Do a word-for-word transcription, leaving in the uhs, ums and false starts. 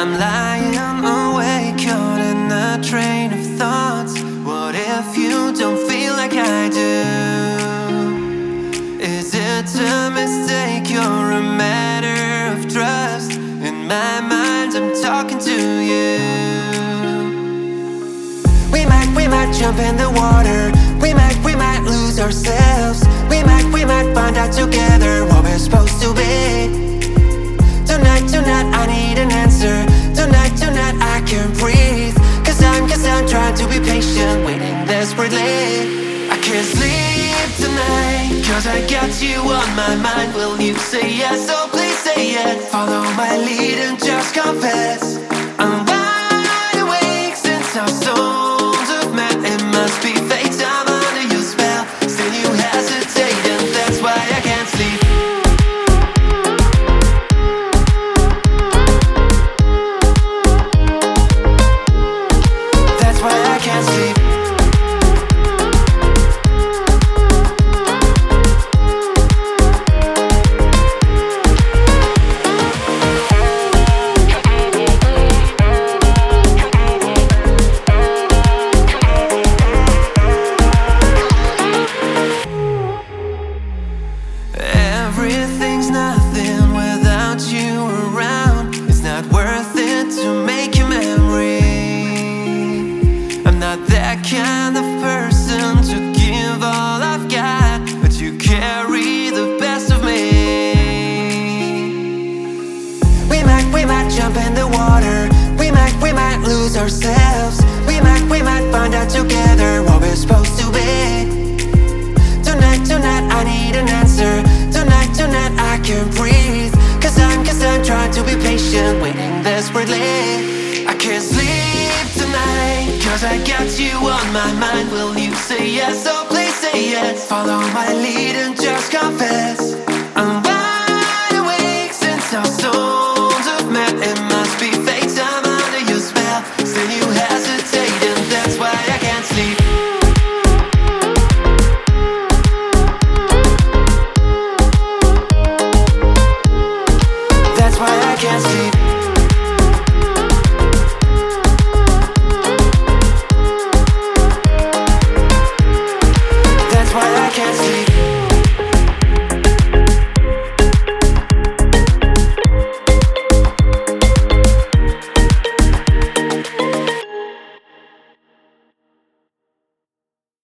I'm lying awake, caught in a train of thoughts. What if you don't feel like I do? Is it a mistake or a matter of trust? In my mind, I'm talking to you. We might, we might jump in the water. We might, we might lose ourselves. We might, we might find out together what we're supposed to be. Tonight, tonight, I need an answer. Tonight, tonight, I can't breathe. Cause I'm, cause I'm trying to be patient, waiting desperately. I can't sleep tonight, cause I got you on my mind. Will you say yes? Oh, please say yes. Follow my lead and just confess. I'm wide awake since our souls have met. It must be fate, I'm under your spell. Still you hesitate, and that's why I can't sleep. That's why I can't sleep. Everything's nothing without you around. It's not worth it to make a memory. I'm not that kind of person to give all I've got, but you carry the best of me. We might, we might jump in the water. We might, we might lose ourselves. We might, we might find out together what we're supposed to be. Tonight, tonight, I need an answer. Tonight, tonight, I can't breathe. Cause I'm, cause I'm trying to be patient, waiting desperately. I can't sleep tonight, cause I got you on my mind. Will you say yes? Oh, please say yes. Follow my lead and just confess.